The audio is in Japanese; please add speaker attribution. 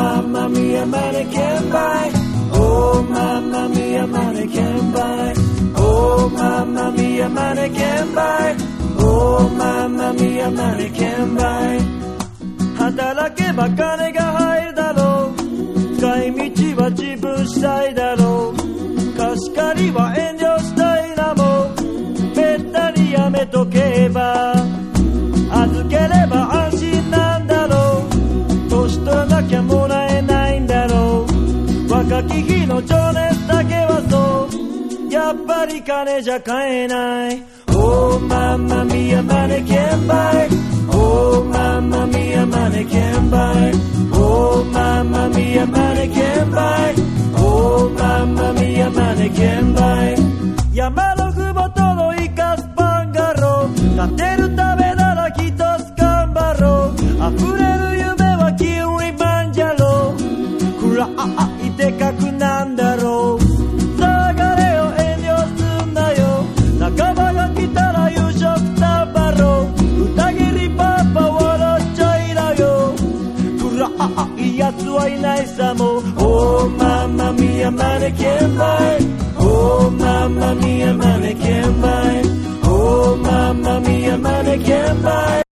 Speaker 1: mamma mia, mannequin buy. Oh, mamma mia, mannequin buy. Oh, mamma mia, mannequin buy. Oh, mamma mia, mannequin buy. 働けば金が入るだろう。使い道は自分次第だろう。貸し借りは遠慮したいなもう。べったりやめとけば預ければ安心なんだろう。年取らなきゃもらえないんだろう。若き日の情熱だけはそうやっぱり金じゃ買えない。 Oh mamma mia, mannequin buy. Oh mamma mia, mannequin buy. Oh mamma mia, mannequin buy. Oh mamma mia, mannequin buy. 山のふもとのイカスパンガロー。立てるためなら一つ頑張ろう。溢れる夢はキウイマンジャロー。暗いでかくなんだろう。流れを遠慮すんなよ。仲間が来たら夕食食べろう。歌切りパパ笑っちゃいなよ。暗いやつはいないさもう。 Oh mamma mia, mannequin buy. Oh mamma mia, mannequin buy. Oh mamma mia, mannequin buy.